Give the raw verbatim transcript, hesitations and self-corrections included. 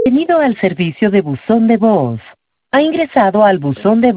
Bienvenido al servicio de buzón de voz. Ha ingresado al buzón de